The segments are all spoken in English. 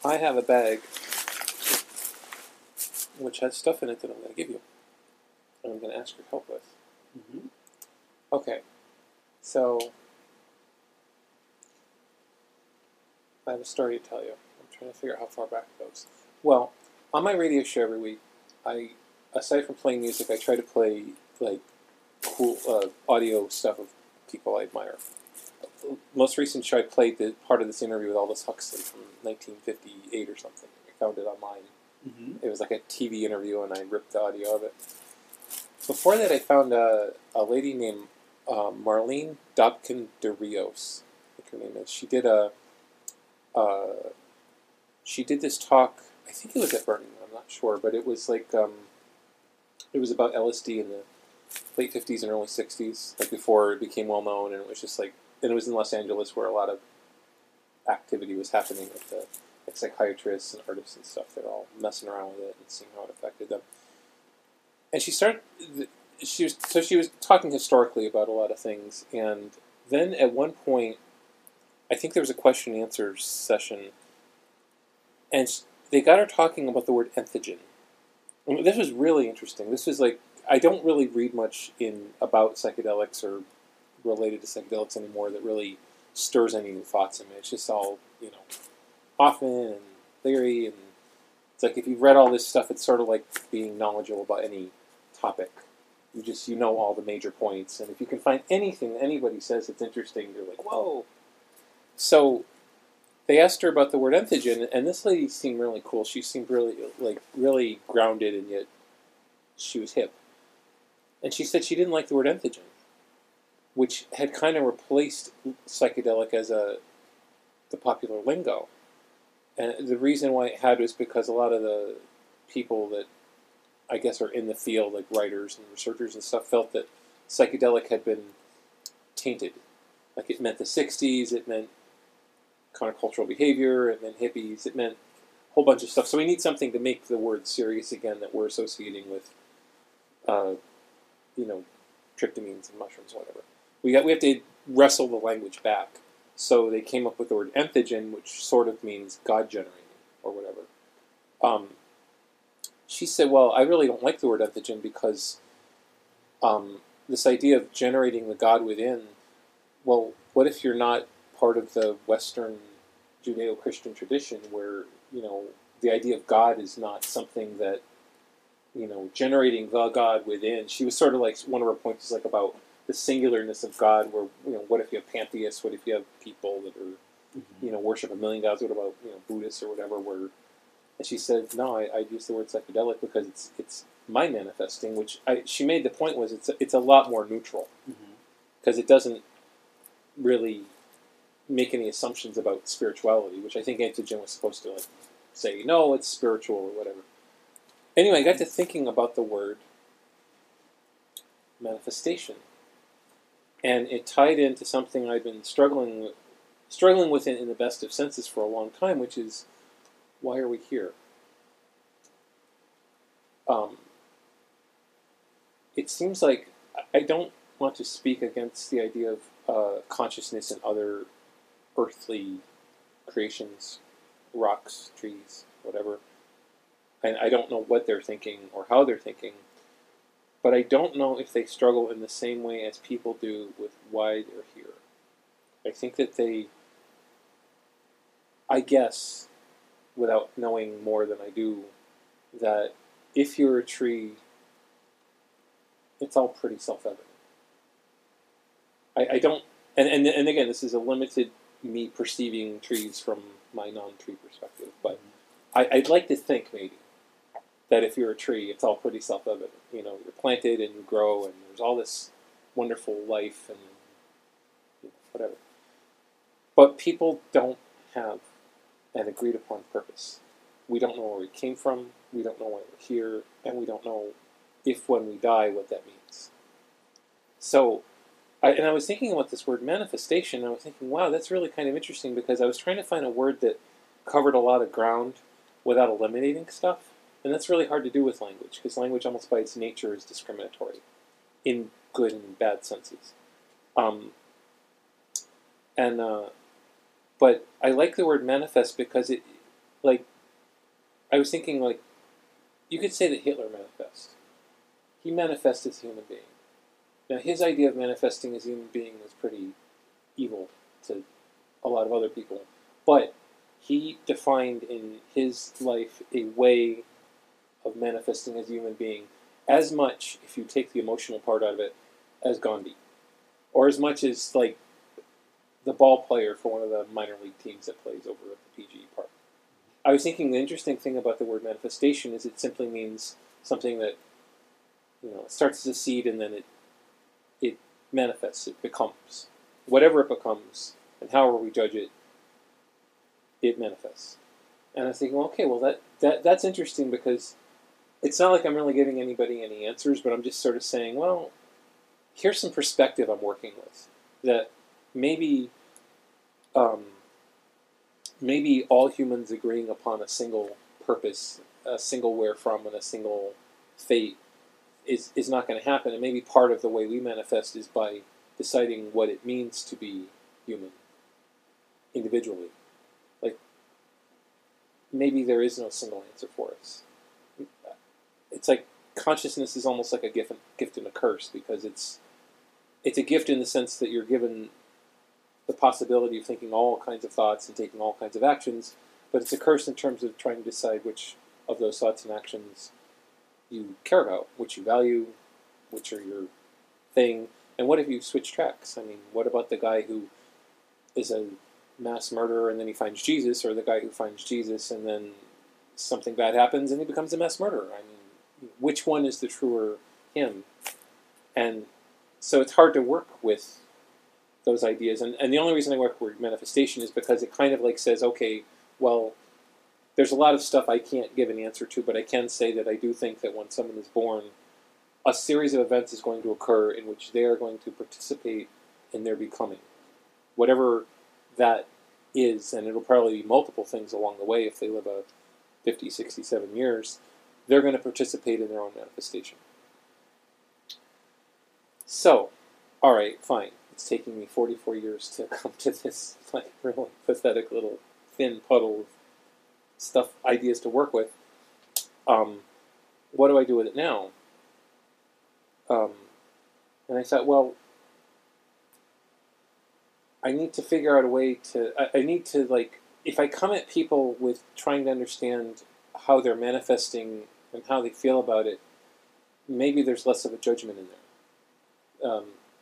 I have a bag which has stuff in it that I'm going to give you, and I'm going to ask your help with. Mm-hmm. Okay, so I have a story to tell you. I'm trying to figure out how far back it goes. Well, on my radio show every week, aside from playing music, I try to play like cool audio stuff of people I admire. Most recent show, I played the part of this interview with Aldous Huxley from 1958 or something. I found it online. Mm-hmm. It was like a TV interview, and I ripped the audio of it. Before that, I found a lady named Marlene Dobkin de Rios. I think her name is. She did this talk. I think it was at Burton. I'm not sure, but it was like it was about LSD in the late 50s and early 60s, like before it became well known, and it was just like, and it was in Los Angeles where a lot of activity was happening with the like psychiatrists and artists and stuff. They're all messing around with it and seeing how it affected them. And she was talking historically about a lot of things, and then at one point, I think there was a question and answer session, and they got her talking about the word entheogen. And this was really interesting. This was like, I don't really read much about psychedelics or related to psychedelics anymore that really stirs any new thoughts in me. It's just all, Hoffman and theory, and it's like if you've read all this stuff, it's sort of like being knowledgeable about any topic. You know all the major points, and if you can find anything that anybody says that's interesting, you're like, whoa. So they asked her about the word entheogen, and this lady seemed really cool. She seemed really grounded, and yet she was hip. And she said she didn't like the word entheogen, which had kind of replaced psychedelic as the popular lingo. And the reason why it had was because a lot of the people that I guess are in the field, like writers and researchers and stuff, felt that psychedelic had been tainted. Like it meant the 60s, it meant countercultural behavior, it meant hippies, it meant a whole bunch of stuff. So we need something to make the word serious again that we're associating with, tryptamines and mushrooms, whatever. We have to wrestle the language back. So they came up with the word entheogen, which sort of means God-generating, or whatever. She said, well, I really don't like the word entheogen because this idea of generating the God within, well, what if you're not part of the Western Judeo-Christian tradition where, the idea of God is not something that, generating the God within. She was sort of like, one of her points is like about the singularness of God where, what if you have pantheists? What if you have people that are, worship a million gods? What about, Buddhists or whatever? And she said, no, I use the word psychedelic because it's my manifesting, which she made the point was it's a lot more neutral because it doesn't really make any assumptions about spirituality, which I think entheogen was supposed to say, no, it's spiritual or whatever. Anyway, I got to thinking about the word manifestation, and it tied into something I've been struggling with in the best of senses for a long time, which is, why are we here? It seems like I don't want to speak against the idea of consciousness and other earthly creations, rocks, trees, whatever. And I don't know what they're thinking or how they're thinking, but I don't know if they struggle in the same way as people do with why they're here. I think that I guess, without knowing more than I do, that if you're a tree, it's all pretty self-evident. I don't, and again, this is a limited me perceiving trees from my non-tree perspective, but I'd like to think maybe that if you're a tree, it's all pretty self-evident. You're planted and you grow, and there's all this wonderful life and whatever. But people don't have an agreed upon purpose. We don't know where we came from, we don't know why we're here, and we don't know if when we die what that means. So, I was thinking about this word manifestation, and I was thinking, wow, that's really kind of interesting, because I was trying to find a word that covered a lot of ground without eliminating stuff, and that's really hard to do with language, because language almost by its nature is discriminatory, in good and bad senses. But I like the word manifest because it like, I was thinking, like, you could say that Hitler manifests. He manifests as a human being. Now, his idea of manifesting as a human being was pretty evil to a lot of other people. But he defined in his life a way of manifesting as a human being as much, if you take the emotional part out of it, as Gandhi. Or as much as, like, the ball player for one of the minor league teams that plays over at the PGE Park. I was thinking the interesting thing about the word manifestation is it simply means something that, it starts as a seed and then it manifests, it becomes. Whatever it becomes, and however we judge it, it manifests. And I was thinking, okay, well, that's interesting because it's not like I'm really giving anybody any answers, but I'm just sort of saying, well, here's some perspective I'm working with. That maybe all humans agreeing upon a single purpose, a single where from, and a single fate is not going to happen. And maybe part of the way we manifest is by deciding what it means to be human individually. Like, maybe there is no single answer for us. It's like consciousness is almost like a gift and a curse, because it's a gift in the sense that you're given the possibility of thinking all kinds of thoughts and taking all kinds of actions, but it's a curse in terms of trying to decide which of those thoughts and actions you care about, which you value, which are your thing. And what if you switch tracks? I mean, what about the guy who is a mass murderer and then he finds Jesus, or the guy who finds Jesus and then something bad happens and he becomes a mass murderer? I mean, which one is the truer him? And so it's hard to work with those ideas. And the only reason I work with manifestation is because it kind of like says, okay, well, there's a lot of stuff I can't give an answer to, but I can say that I do think that when someone is born, a series of events is going to occur in which they are going to participate in their becoming. Whatever that is, and it'll probably be multiple things along the way if they live a 50, 67 years, they're going to participate in their own manifestation. So, all right, fine. It's taking me 44 years to come to this like really pathetic little thin puddle of stuff, ideas to work with. What do I do with it now? And I thought, well, I need to figure out a way to, I need to, like, if I come at people with trying to understand how they're manifesting and how they feel about it, maybe there's less of a judgment in there.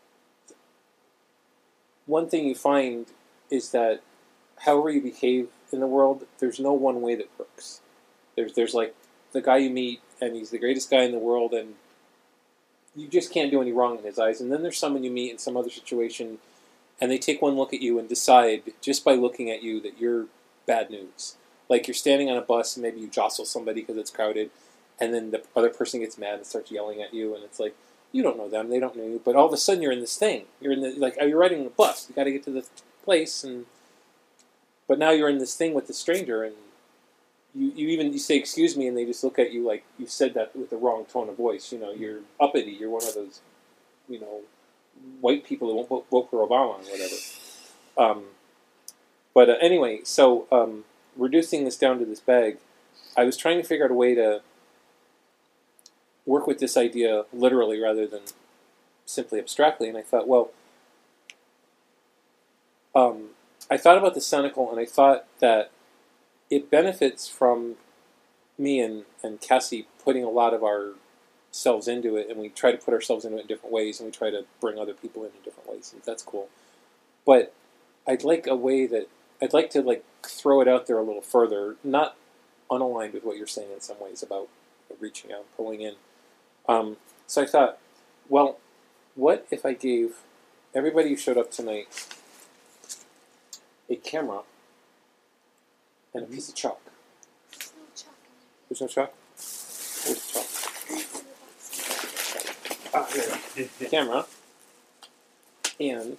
One thing you find is that however you behave in the world, there's no one way that works. There's like the guy you meet, and he's the greatest guy in the world, and you just can't do any wrong in his eyes. And then there's someone you meet in some other situation, and they take one look at you and decide, just by looking at you, that you're bad news. Like you're standing on a bus, and maybe you jostle somebody because it's crowded, and then the other person gets mad and starts yelling at you, and it's like, you don't know them, they don't know you, but all of a sudden you're in this thing. You're in the, like, you're riding on a bus. You got to get to the place, but now you're in this thing with the stranger, and you say excuse me, and they just look at you like you said that with the wrong tone of voice. You're uppity. You're one of those, white people who won't vote for Obama or whatever. Anyway, so reducing this down to this bag, I was trying to figure out a way to work with this idea literally rather than simply abstractly, and I thought, well, I thought about the Cenacle, and I thought that it benefits from me and Cassie putting a lot of ourselves into it, and we try to put ourselves into it in different ways, and we try to bring other people in different ways, and that's cool. But I'd like a way that, I'd like to like throw it out there a little further, not unaligned with what you're saying in some ways about reaching out, pulling in. So I thought, well, what if I gave everybody who showed up tonight a camera and a piece of chalk? There's no chalk? Where's the chalk? Here. Camera and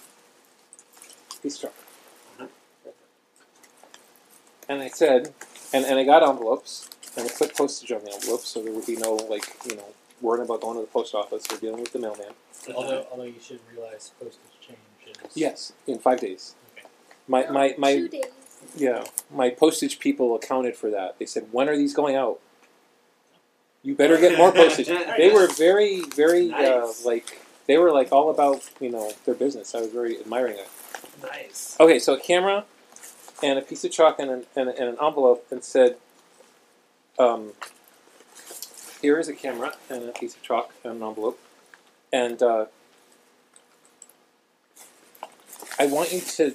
a piece of chalk. Right there. And I said, and I got envelopes, and I put postage on the envelopes so there would be no, worrying about going to the post office or dealing with the mailman. Although you should realize postage change is... Yes, in 5 days. Okay. My 2 days. Yeah, my postage people accounted for that. They said, "When are these going out? You better get more postage." They were very, very Nice. they were like all about their business. I was very admiring it. Nice. Okay, so a camera and a piece of chalk and an envelope, and said, "Here is a camera and a piece of chalk and an envelope, and I want you to."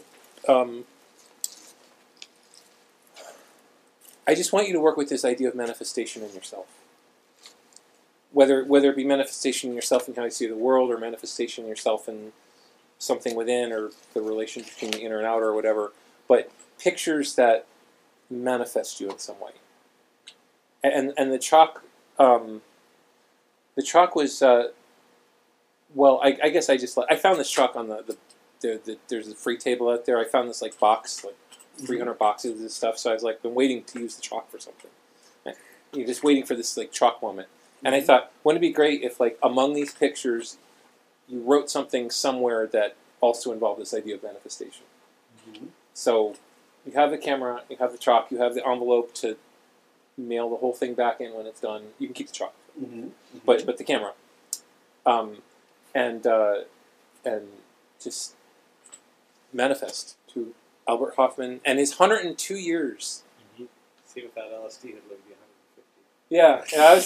I just want you to work with this idea of manifestation in yourself. Whether it be manifestation in yourself in how you see the world, or manifestation in yourself in something within, or the relation between the inner and outer, or whatever, but pictures that manifest you in some way. And the chalk was I guess I found this chalk on there's a free table out there. I found this box 300 boxes of this stuff. So I was been waiting to use the chalk for something. You're just waiting for this chalk moment. And I thought, wouldn't it be great if among these pictures, you wrote something somewhere that also involved this idea of manifestation. Mm-hmm. So you have the camera, you have the chalk, you have the envelope to mail the whole thing back in when it's done. You can keep the chalk, but the camera, and just manifest to Albert Hoffman and his 102 years. Mm-hmm. See, without LSD, he'd live to be 150. Yeah,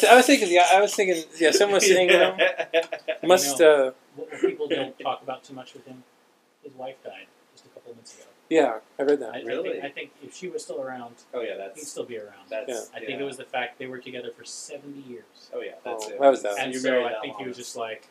I was thinking, someone was saying, must. What people don't talk about too much with him, his wife died just a couple of months ago. Yeah, I read that. Really? I think if she was still around, he'd still be around. I think it was the fact they were together for 70 years. Oh yeah, that's it. That was that. And so I think he was just like,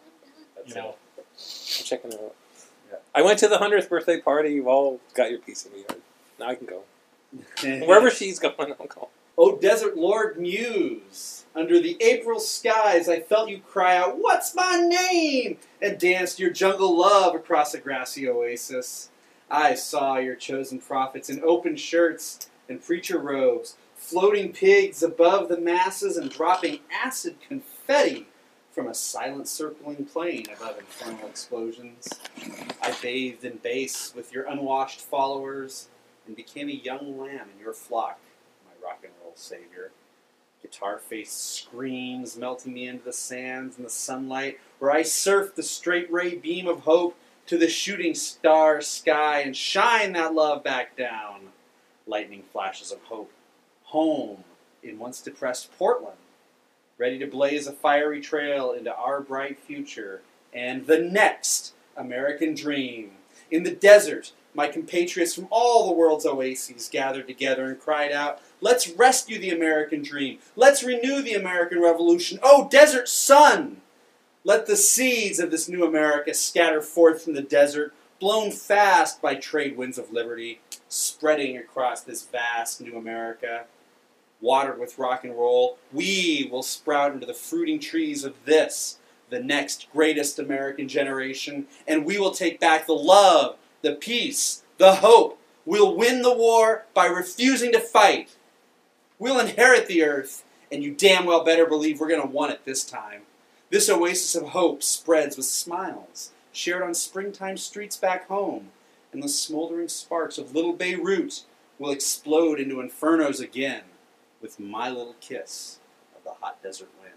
I'm checking it out. Yeah. I went to the 100th birthday party. You all got your piece of me. Now I can go. Wherever she's going, I'll go. Oh, Desert Lord Muse, under the April skies I felt you cry out, "What's my name?" and danced your jungle love across a grassy oasis. I saw your chosen prophets in open shirts and preacher robes, floating pigs above the masses and dropping acid confetti from a silent circling plane above infernal explosions. I bathed in bass with your unwashed followers and became a young lamb in your flock, my rock and roll savior. Guitar-faced screams melting me into the sands and the sunlight, where I surfed the straight ray beam of hope to the shooting star sky and shine that love back down. Lightning flashes of hope. Home in once depressed Portland, ready to blaze a fiery trail into our bright future and the next American dream. In the desert, my compatriots from all the world's oases gathered together and cried out, "Let's rescue the American dream. Let's renew the American Revolution. Oh, desert sun! Let the seeds of this new America scatter forth from the desert, blown fast by trade winds of liberty, spreading across this vast new America. Watered with rock and roll, we will sprout into the fruiting trees of this, the next greatest American generation, and we will take back the love, the peace, the hope. We'll win the war by refusing to fight. We'll inherit the earth, and you damn well better believe we're going to want it this time. This oasis of hope spreads with smiles, shared on springtime streets back home, and the smoldering sparks of little Beirut will explode into infernos again with my little kiss of the hot desert wind."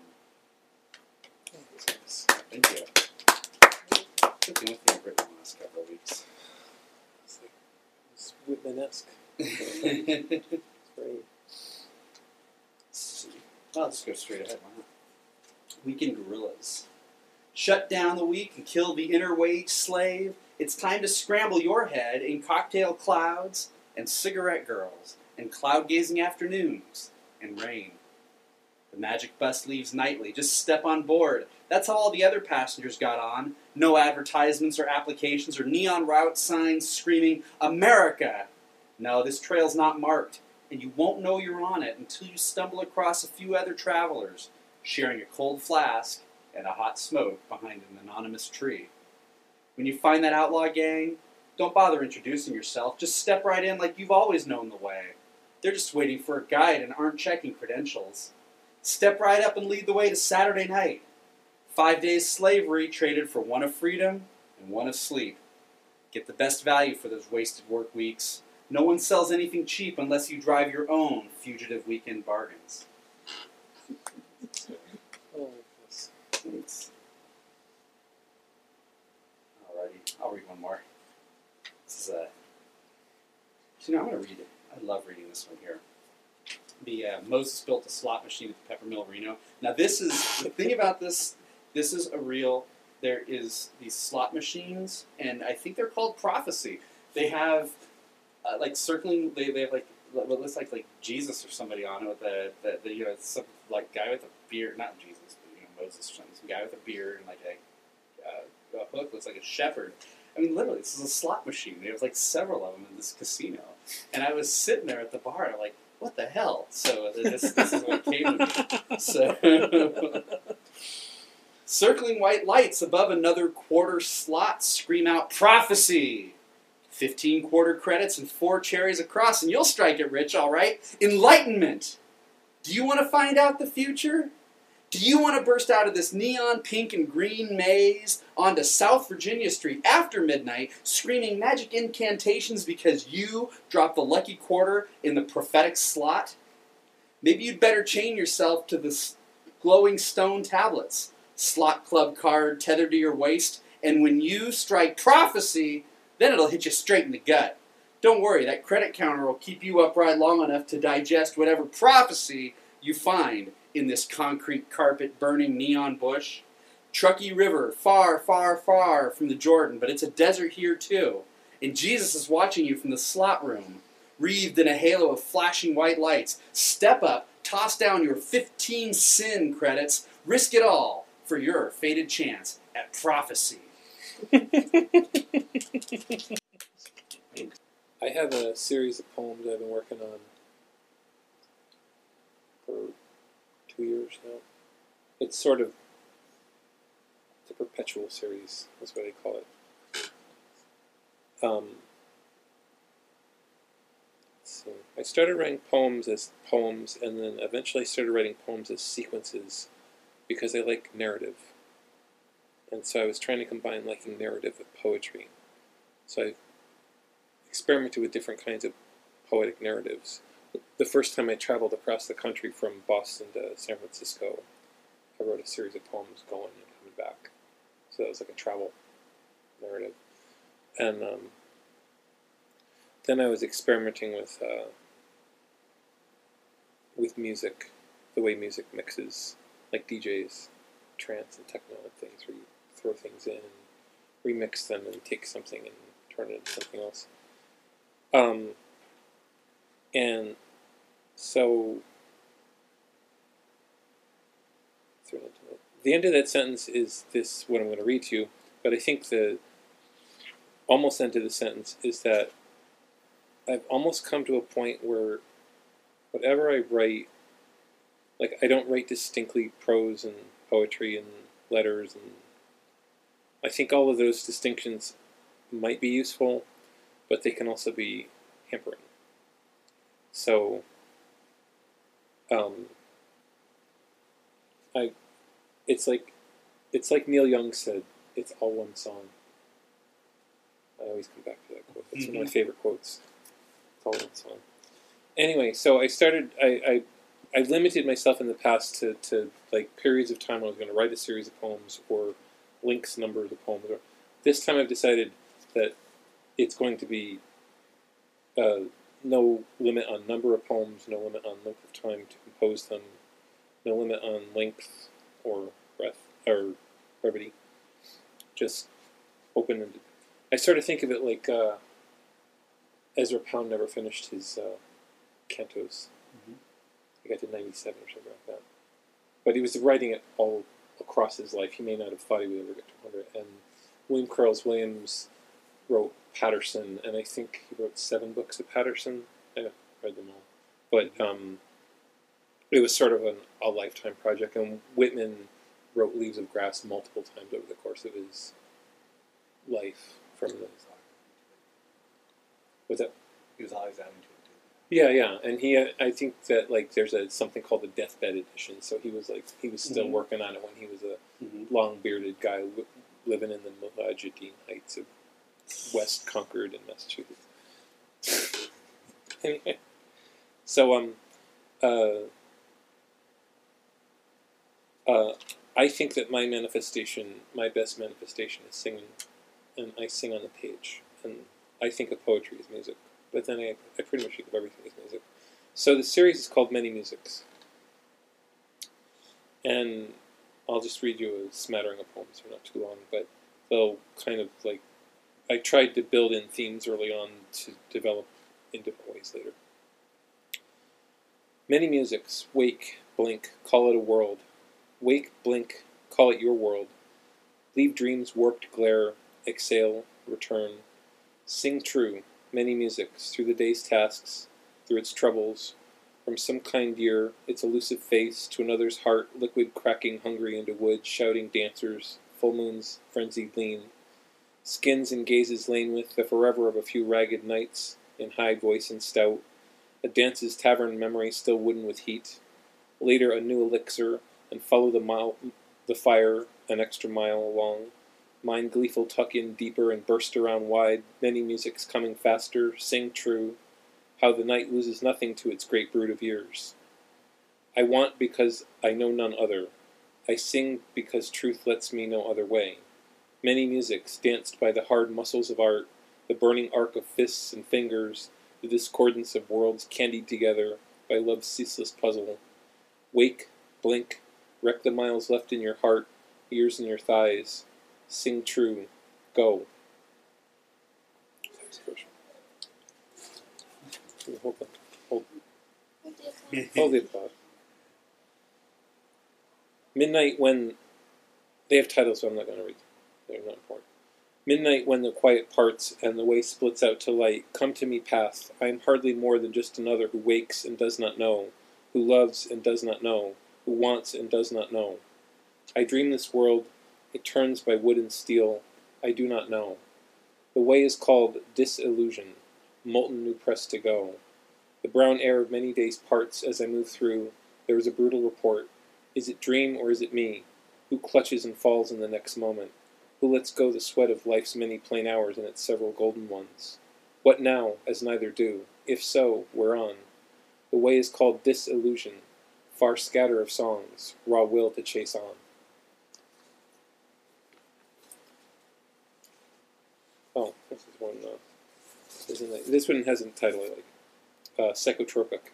Thank you. That's the only thing I've written in the last couple of weeks. It's Whitman-esque. It's great. I'll just go straight ahead. Why not? Weekend Gorillas. Shut down the week and kill the inner wage slave. It's time to scramble your head in cocktail clouds and cigarette girls and cloud-gazing afternoons and rain. The magic bus leaves nightly. Just step on board. That's how all the other passengers got on. No advertisements or applications or neon route signs screaming, "America!" No, this trail's not marked, and you won't know you're on it until you stumble across a few other travelers sharing a cold flask and a hot smoke behind an anonymous tree. When you find that outlaw gang, don't bother introducing yourself. Just step right in like you've always known the way. They're just waiting for a guide and aren't checking credentials. Step right up and lead the way to Saturday night. 5 days slavery traded for 1 of freedom and 1 of sleep. Get the best value for those wasted work weeks. No one sells anything cheap unless you drive your own fugitive weekend bargains. Thanks. Alrighty, I'll read one more. This is I'm going to read it. I love reading this one here. Moses built a slot machine at the Peppermill Reno. Now this is, the thing about this is a real, there is these slot machines, and I think they're called Prophecy. They have, circling, they have what looks like Jesus or somebody on it with some guy with a beard, not Jesus, but Moses or something, some guy with a beard and a hook, looks like a shepherd. I mean, literally, this is a slot machine. There's several of them in this casino. And I was sitting there at the bar, and I'm like, what the hell? So this is what came to me. So, circling white lights above another quarter slot scream out prophecy. 15 quarter credits and 4 cherries across, and you'll strike it rich, all right? Enlightenment. Do you want to find out the future? Do you want to burst out of this neon pink and green maze onto South Virginia Street after midnight, screaming magic incantations because you dropped the lucky quarter in the prophetic slot? Maybe you'd better chain yourself to the glowing stone tablets, slot club card tethered to your waist, and when you strike prophecy, then it'll hit you straight in the gut. Don't worry, that credit counter will keep you upright long enough to digest whatever prophecy you find in this concrete carpet burning neon bush. Truckee River, far, far, far from the Jordan, but it's a desert here too. And Jesus is watching you from the slot room, wreathed in a halo of flashing white lights. Step up, toss down your 15 sin credits, risk it all for your fated chance at prophecy. I have a series of poems I've been working on for 2 years now. It's a perpetual series, that's what I call it. Let's see. I started writing poems as poems, and then eventually I started writing poems as sequences because I like narrative. And so I was trying to combine liking narrative with poetry. So I experimented with different kinds of poetic narratives. The first time I traveled across the country from Boston to San Francisco, I wrote a series of poems going and coming back. So that was like a travel narrative. And then I was experimenting with music, the way music mixes, like DJs, trance and techno and things, where you throw things in and remix them and take something and turn it into something else. And so the end of that sentence is this, what I'm going to read to you, but I think the almost end of the sentence is that I've almost come to a point where whatever I write, like I don't write distinctly prose and poetry and letters, and I think all of those distinctions might be useful, but they can also be hampering. So, it's like Neil Young said, it's all one song. I always come back to that quote. It's one of my favorite quotes. It's all one song. Anyway, so I limited myself in the past to like periods of time when I was going to write a series of poems or lengths, numbers of poems. This time I've decided that it's going to be no limit on number of poems, no limit on length of time to compose them, no limit on length or breadth or brevity. Just open-ended. I sort of think of it like Ezra Pound never finished his cantos. He got to 97 or something like that. But he was writing it all across his life. He may not have thought he would ever get to 100. And William Carlos Williams wrote Patterson, and I think he wrote 7 books of Patterson. I haven't read them all. But it was sort of a lifetime project. And Whitman wrote Leaves of Grass multiple times over the course of his life. What's that? He was always adding to it. Yeah, and I think that like there's something called the deathbed edition. So he was still working on it when he was a long bearded guy living in the Mujahideen Heights of West Concord in Massachusetts. Anyway, so I think that my best manifestation is singing, and I sing on the page, and I think of poetry as music, but then I pretty much think of everything as music. So the series is called Many Musics, and I'll just read you a smattering of poems. They're not too long, but they'll kind of like, I tried to build in themes early on to develop in different ways later. Many musics, wake, blink, call it a world. Wake, blink, call it your world. Leave dreams warped glare, exhale, return. Sing true, many musics, through the day's tasks, through its troubles, from some kind year, its elusive face, to another's heart, liquid cracking hungry into wood, shouting dancers, full moons, frenzied lean. Skins and gazes lain with, the forever of a few ragged nights, in high voice and stout. A dance's tavern memory still wooden with heat. Later a new elixir, and follow the fire an extra mile along. Mind gleeful tuck in deeper and burst around wide, many musics coming faster, sing true, how the night loses nothing to its great brood of years. I want because I know none other. I sing because truth lets me no other way. Many musics danced by the hard muscles of art, the burning arc of fists and fingers, the discordance of worlds candied together by love's ceaseless puzzle. Wake, blink, wreck the miles left in your heart, ears in your thighs. Sing true, go. Hold on. Hold it thought. Midnight when... They have titles, so I'm not going to read them. They're not important. Midnight when the quiet parts and the way splits out to light. Come to me, path. I am hardly more than just another who wakes and does not know, who loves and does not know, who wants and does not know. I dream this world. It turns by wood and steel. I do not know. The way is called disillusion, molten new press to go. The brown air of many days parts as I move through. There is a brutal report. Is it dream or is it me? Who clutches and falls in the next moment? Who lets go the sweat of life's many plain hours and its several golden ones? What now, as neither do? If so, we're on. The way is called disillusion, far scatter of songs, raw will to chase on. Oh, this is one. This one has a title I like. Psychotropic.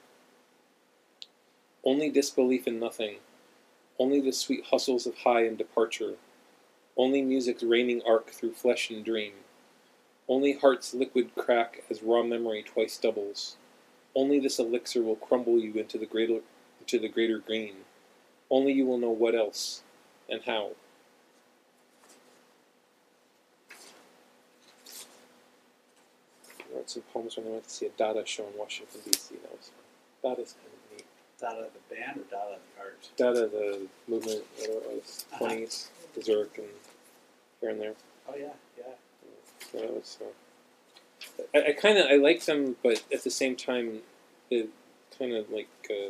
Only disbelief in nothing. Only the sweet hustles of high and departure. Only music's raining arc through flesh and dream. Only heart's liquid crack as raw memory twice doubles. Only this elixir will crumble you into the greater green. Only you will know what else and how. I wrote some poems when I went to see a Dada show in Washington, D.C. That was fun. Dada's kind of neat. Dada the band or Dada the art? Dada the movement, whatever it was, 20s, berserk, and here and there. Oh yeah, yeah. So that was, I like them, but at the same time, it kind of like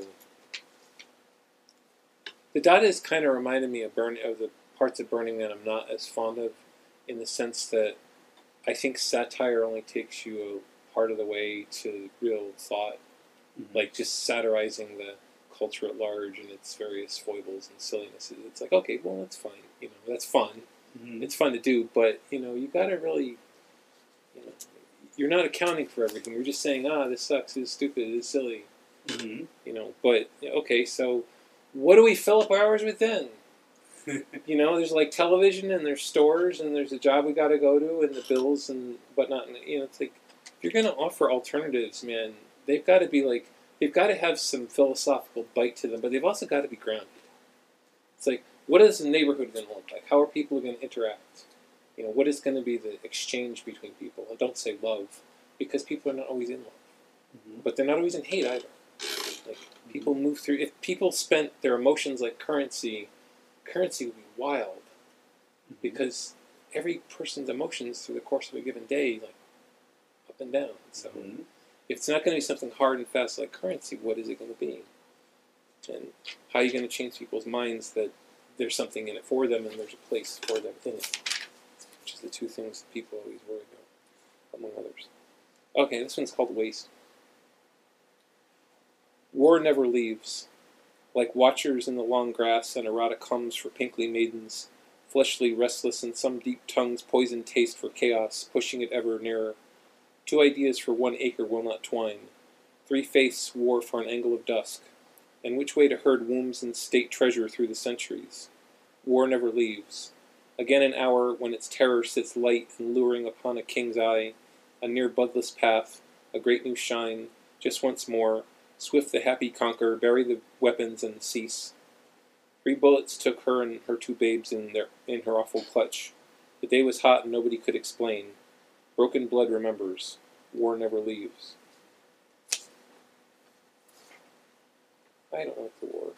the Dada's kind of reminded me of the parts of Burning Man I'm not as fond of, in the sense that I think satire only takes you a part of the way to real thought, like just satirizing the culture at large and its various foibles and sillinesses. It's like, okay, well, that's fine. That's fun. Mm-hmm. It's fun to do, but you got to really, you're not accounting for everything. You're just saying, this sucks. This is stupid. This is silly. Mm-hmm. But okay, so what do we fill up our hours with then? There's like television and there's stores and there's a job we got to go to and the bills and whatnot. And, it's like, if you're going to offer alternatives, man, they've got to have some philosophical bite to them, but they've also got to be grounded. It's like, what is the neighborhood going to look like? How are people going to interact? What is going to be the exchange between people? And don't say love, because people are not always in love. But they're not always in hate either. Like, people move through. If people spent their emotions like currency would be wild, because every person's emotions through the course of a given day, like, up and down. So if it's not going to be something hard and fast like currency, what is it going to be? And how are you going to change people's minds that there's something in it for them and there's a place for them in it? Which is the two things that people always worry about, among others. Okay, this one's called Waste. War never leaves. Like watchers in the long grass, an errata comes for pinkly maidens, fleshly restless in some deep tongue's poisoned taste for chaos, pushing it ever nearer. 2 ideas for 1 acre will not twine. 3 faiths war for an angle of dusk. And which way to herd wombs and state treasure through the centuries? War never leaves. Again an hour when its terror sits light and luring upon a king's eye, a near bloodless path, a great new shine, just once more, swift the happy conquer, bury the weapons and cease. 3 bullets took her and her 2 babes in her awful clutch. The day was hot and nobody could explain. Broken blood remembers. War never leaves. I don't like the war.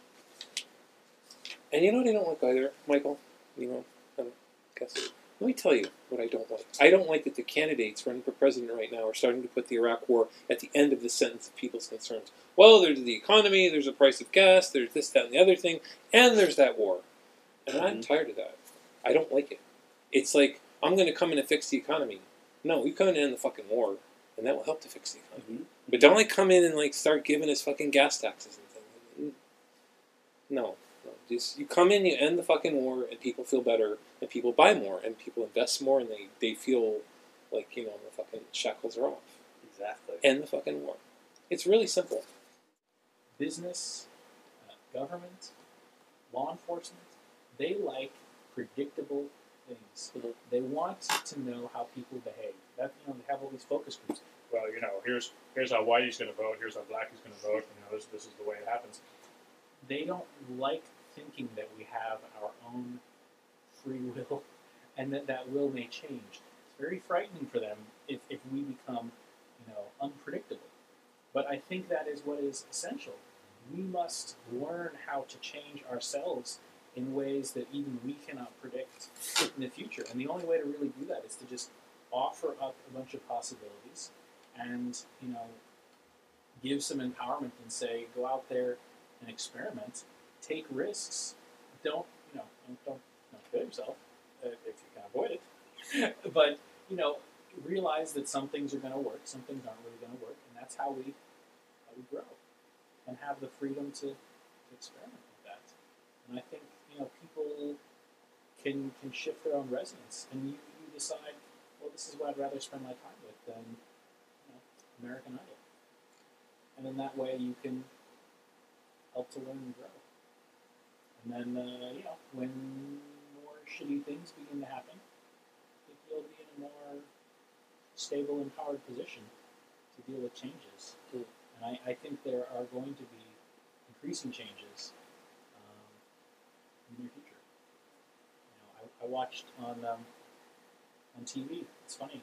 And you know what I don't like either, Michael? You know, I guess. Let me tell you what I don't like. I don't like that the candidates running for president right now are starting to put the Iraq war at the end of the sentence of people's concerns. Well, there's the economy, there's the price of gas, there's this, that, and the other thing, and there's that war. And I'm tired of that. I don't like it. It's like, I'm going to come in and fix the economy. No, you come in and end the fucking war, and that will help to fix the economy. But don't like come in and like start giving us fucking gas taxes and things. No. Just, you come in, you end the fucking war, and people feel better, and people buy more, and people invest more, and they feel like, you know, the fucking shackles are off. Exactly. End the fucking war. It's really simple. Business, government, law enforcement, they like predictable things. Mm-hmm. They want to know how people behave. That, you know, they have all these focus groups. Well, you know, here's how white he's going to vote, here's how black he's going to vote, you know, this is the way it happens. They don't like thinking that we have our own free will and that will may change. It's very frightening for them if we become, you know, unpredictable. But I think that is what is essential. We must learn how to change ourselves in ways that even we cannot predict in the future. And the only way to really do that is to just offer up a bunch of possibilities and, you know, give some empowerment and say, go out there and experiment, take risks. Don't kill yourself if you can avoid it. But, you know, realize that some things are going to work, some things aren't really going to work, and that's how we grow and have the freedom to experiment with that. And I think, you know, people can shift their own resonance, and you decide, well, this is what I'd rather spend my time with than, you know, American Idol. And in that way, you can help to learn and grow. And then, you know, when more shitty things begin to happen, I think you'll be in a more stable, empowered position to deal with changes. And I think there are going to be increasing changes in the near future. You know, I watched on TV. It's funny.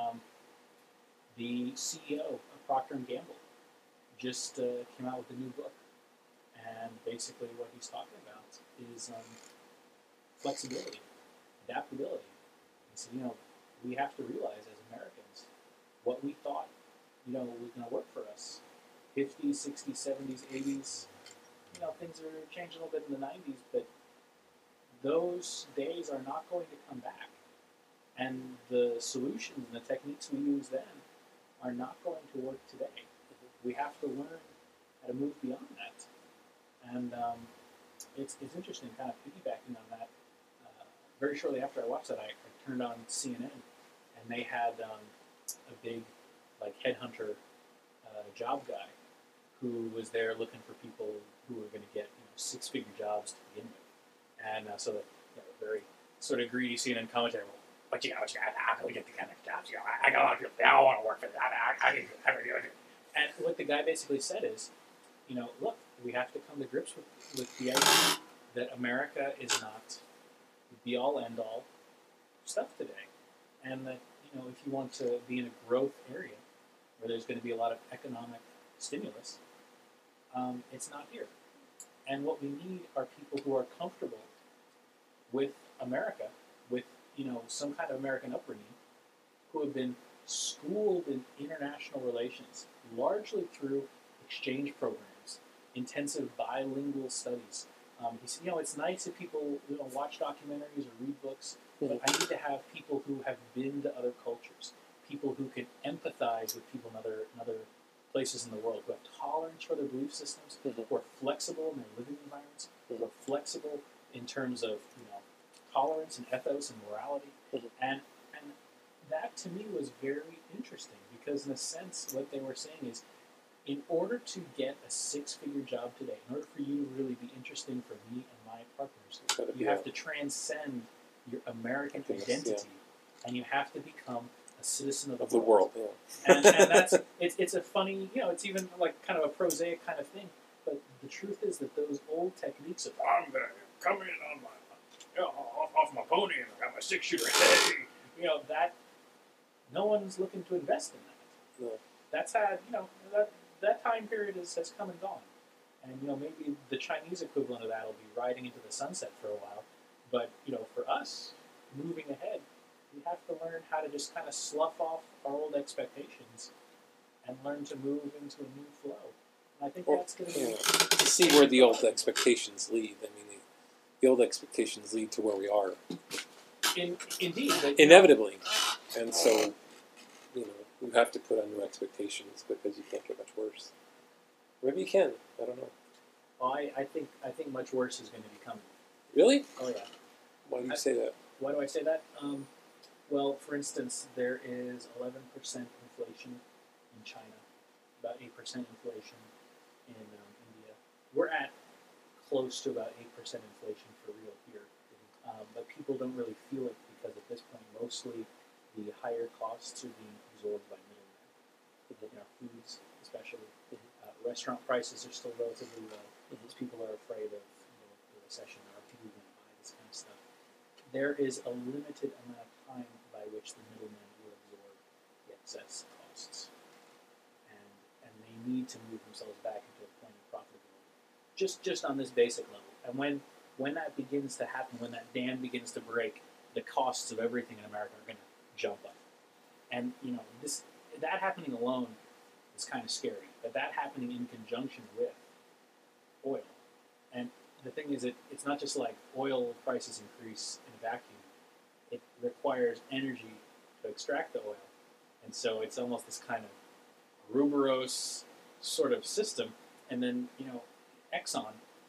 The CEO of Procter & Gamble just came out with a new book. And basically what he's talking about is flexibility, adaptability. He said, you know, we have to realize as Americans what we thought, you know, was going to work for us. 50s, 60s, 70s, 80s, you know, things are changing a little bit in the 90s, but those days are not going to come back. And the solutions and the techniques we use then are not going to work today. We have to learn how to move beyond that. And it's interesting, kind of piggybacking on that. Very shortly after I watched that, I turned on CNN, and they had a big, like, headhunter job guy who was there looking for people who were going to get, you know, 6-figure jobs to begin with. And so the, you know, very sort of greedy CNN commentary. Well, but you know, how can we get the kind of jobs? You know, I got a lot of people. They all want to work for that. And what the guy basically said is, you know, look, we have to come to grips with the idea that America is not the be-all, end-all stuff today. And that, you know, if you want to be in a growth area where there's going to be a lot of economic stimulus, it's not here. And what we need are people who are comfortable with America, with, you know, some kind of American upbringing, who have been schooled in international relations, largely through exchange programs, intensive bilingual studies. He said, you know, it's nice if people, you know, watch documentaries or read books, but I need to have people who have been to other cultures, people who can empathize with people in other places in the world who have tolerance for their belief systems, Mhm. who are flexible in their living environments, who Mhm. are flexible in terms of tolerance and ethos and morality, Mhm. and that to me was very interesting because in a sense what they were saying is in order to get a six-figure job today, in order for you to really be interesting for me and my partners, Gotta you be have a- to transcend your American Happiness, identity, and you have to become a citizen of the world. Yeah. and that's it's a funny, it's even like kind of a prosaic kind of thing. But the truth is that those old techniques of I'm gonna come in on my off my pony and I got my 6-shooter, hey, that no one's looking to invest in that. No. That's had that time period has come and gone, and maybe the Chinese equivalent of that will be riding into the sunset for a while. But for us, moving ahead, we have to learn how to just kind of slough off our old expectations and learn to move into a new flow. And I think Well, that's going to yeah. be To see where the old expectations lead. I mean, the old expectations lead to where we are indeed but, inevitably, and so you have to put on new expectations because you can't get much worse. Maybe you can. I don't know. I think much worse is going to be coming. Really? Oh yeah. Why do you say that? Why do I say that? Well, for instance, there is 11% inflation in China, about 8% inflation in India. We're at close to about 8% inflation for real here, but people don't really feel it because at this point, mostly the higher costs are being absorbed by middlemen. Foods, especially. Restaurant prices are still relatively low because people are afraid of the recession. Are people going to buy this kind of stuff? There is a limited amount of time by which the middlemen will absorb the excess costs, and they need to move themselves back into a point of profitability, just on this basic level. And when that begins to happen, when that dam begins to break, the costs of everything in America are going to jump up. And that happening alone is kind of scary. But that happening in conjunction with oil, and the thing is, it's not just like oil prices increase in a vacuum. It requires energy to extract the oil, and so it's almost this kind of Ouroboros sort of system. And then Exxon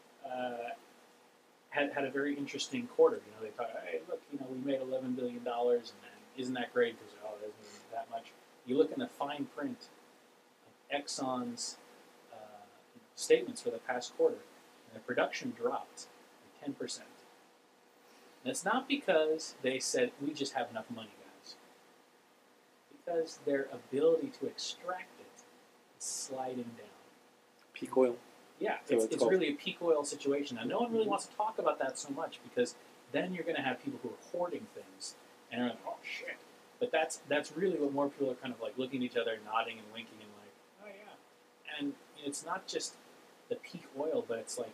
had a very interesting quarter. They thought, hey, look, we made $11 billion, and isn't that great? Because it isn't that much. You look in the fine print of Exxon's statements for the past quarter, and the production dropped by 10%. And it's not because they said we just have enough money, guys. Because their ability to extract it is sliding down. Peak oil. Yeah, So it's called. really a peak oil situation. Now, no one really wants to talk about that so much because then you're going to have people who are hoarding things and are like, oh shit. But that's really what more people are kind of like looking at each other, nodding and winking, and like, oh yeah. And it's not just the peak oil, but it's like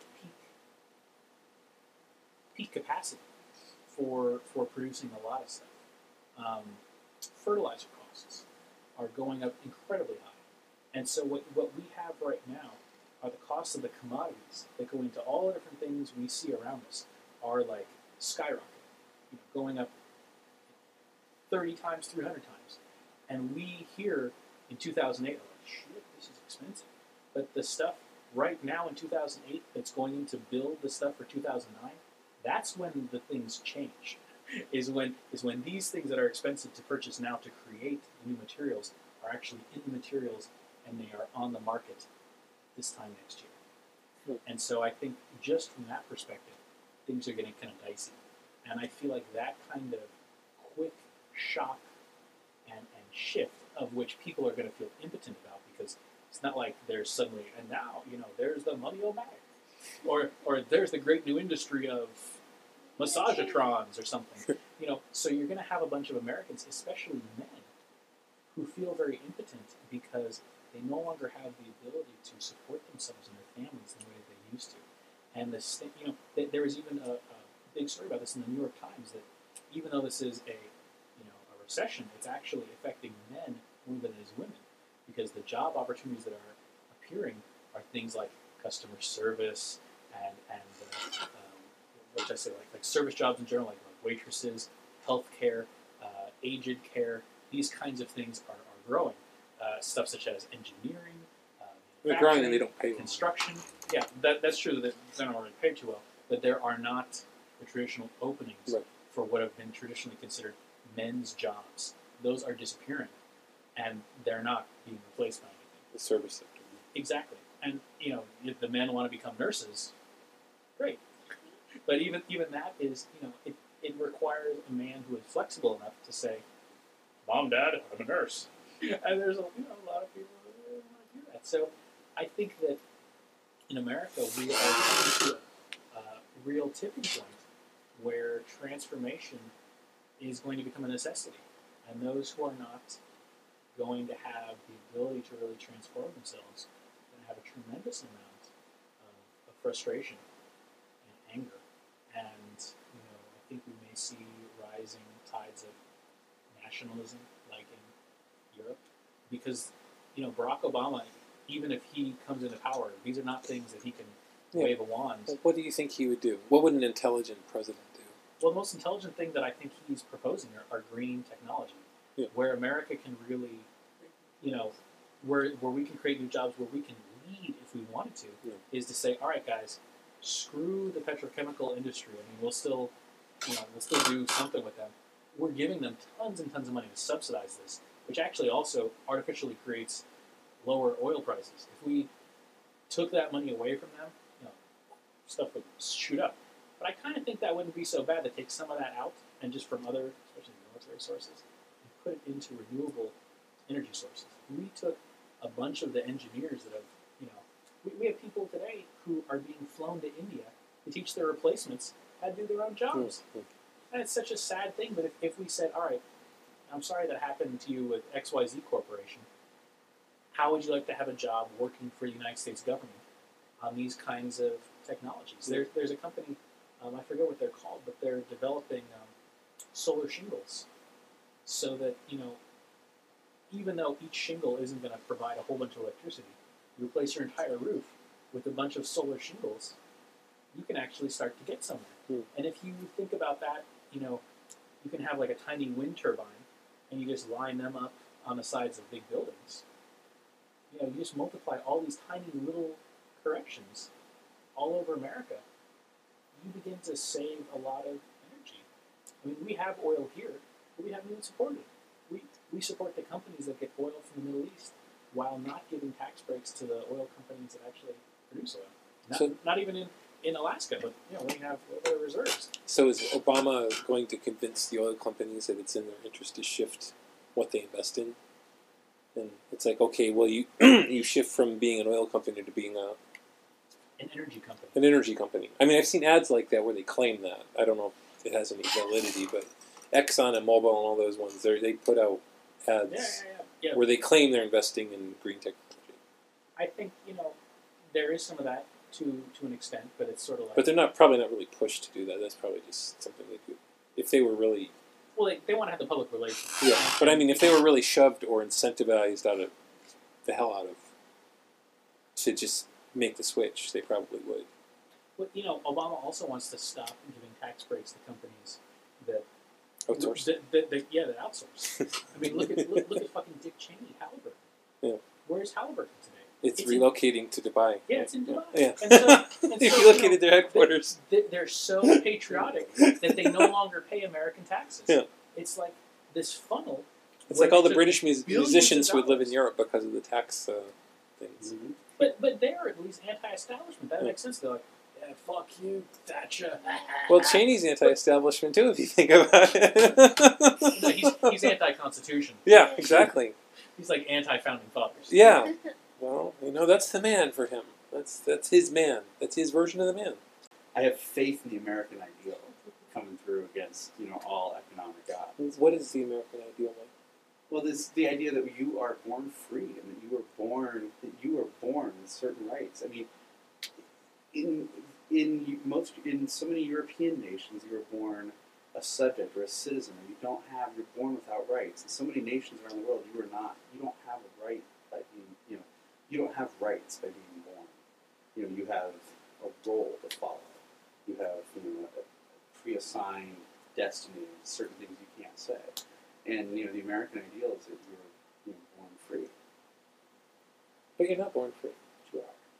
peak capacity for producing a lot of stuff. Fertilizer costs are going up incredibly high, and so what we have right now are the costs of the commodities that go into all the different things we see around us are like skyrocketing, going up 30 times, 300 times. And we here in 2008 are like, shit, this is expensive. But the stuff right now in 2008 that's going in to build the stuff for 2009, that's when the things change. Is when these things that are expensive to purchase now to create new materials are actually in the materials and they are on the market this time next year. And so I think just from that perspective, things are getting kind of dicey. And I feel like that kind of quick shock and shift of which people are going to feel impotent about because it's not like there's suddenly, and now, there's the Money-O-Matic. Or there's the great new industry of massagetrons or something. So you're going to have a bunch of Americans, especially men, who feel very impotent because they no longer have the ability to support themselves and their families the way they used to. And there was even a big story about this in the New York Times that even though this is a recession, it's actually affecting men more than it is women because the job opportunities that are appearing are things like customer service and what should I say, like service jobs in general, like waitresses, healthcare, aged care. These kinds of things are growing. Stuff such as engineering, They're growing and factory, they don't pay well. construction. Yeah, that's true that they're not already paid too well. But there are not the traditional openings Right. for what have been traditionally considered men's jobs. Those are disappearing, and they're not being replaced by anything. The service sector. Exactly. And if the men want to become nurses, great. But even that is, it requires a man who is flexible enough to say, "Mom, Dad, I'm a nurse." And there's a lot of people who really want to do that. So I think that in America we are coming to a real tipping point where transformation is going to become a necessity, and those who are not going to have the ability to really transform themselves and have a tremendous amount of frustration and anger. And I think we may see rising tides of nationalism, like in Europe, because Barack Obama, even if he comes into power, these are not things that he can wave a wand. Well, what do you think he would do? What would an intelligent president do? Well, the most intelligent thing that I think he's proposing are green technology, where America can really, where we can create new jobs, where we can lead if we wanted to, is to say, all right, guys, screw the petrochemical industry. I mean, we'll still do something with them. We're giving them tons and tons of money to subsidize this, which actually also artificially creates lower oil prices. If we took that money away from them, stuff would shoot up. But I kind of think that wouldn't be so bad to take some of that out and just from other, especially military sources, and put it into renewable energy sources. We took a bunch of the engineers that have, we have people today who are being flown to India to teach their replacements how to do their own jobs. And it's such a sad thing, but if we said, all right, I'm sorry that happened to you with XYZ Corporation, how would you like to have a job working for the United States government on these kinds of technologies? There's a company, I forget what they're called, but they're developing solar shingles so that, even though each shingle isn't going to provide a whole bunch of electricity, you replace your entire roof with a bunch of solar shingles, you can actually start to get somewhere. And if you think about that, you can have like a tiny wind turbine and you just line them up on the sides of big buildings. You just multiply all these tiny little corrections all over America. You begin to save a lot of energy. I mean, we have oil here, but we haven't even supported it. We support the companies that get oil from the Middle East while not giving tax breaks to the oil companies that actually produce oil. Not even in Alaska, but we have other reserves. So is Obama going to convince the oil companies that it's in their interest to shift what they invest in? And it's like, okay, well, you you shift from being an oil company to being an energy company. An energy company. I mean, I've seen ads like that where they claim that. I don't know if it has any validity, but Exxon and Mobil and all those ones, they put out ads where they claim they're investing in green technology. I think, there is some of that to an extent, but it's sort of like... But they're probably not really pushed to do that. That's probably just something they do. If they were really... Well, they want to have the public relations. Yeah, but I mean, if they were really shoved or incentivized the hell out of to just make the switch, they probably would. But, Obama also wants to stop giving tax breaks to companies that... Outsource? That outsource. I mean, look at fucking Dick Cheney, Halliburton. Yeah. Where's Halliburton today? It's relocating to Dubai. Yeah, it's in Dubai. Yeah. And They relocated their headquarters. They're so patriotic that they no longer pay American taxes. Yeah. It's like this funnel. It's like all the British billions musicians of would live in dollars. Europe because of the tax things. Mm-hmm. But they're at least anti-establishment. That makes sense. They're like, yeah, fuck you, Thatcher. Well, Cheney's anti-establishment too, if you think about it. No, he's anti-constitution. Yeah, exactly. He's like anti-founding fathers. Yeah. Well, that's the man for him. That's his man. That's his version of the man. I have faith in the American ideal coming through against all economic odds. What is the American ideal like? Well, this the idea that you are born free and that you are born with certain rights. I mean, in so many European nations, you are born a subject or a citizen, or you're born without rights. In so many nations around the world, you don't have a right by being, you don't have rights by being born. You have a role to follow. You have, a pre-assigned destiny, certain things you can't say. And, the American ideal is that you're born free. But you're not born free.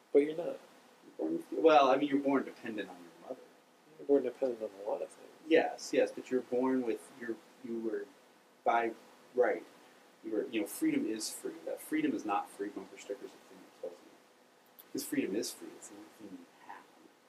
But you're not. Well, I mean, you're born dependent on your mother. You're born dependent on a lot of things. Yes, but you're born with you were by right. Freedom is free. That freedom is not free. Bumper stickers are the thing that kills you. Because freedom is free. It's the only thing you have.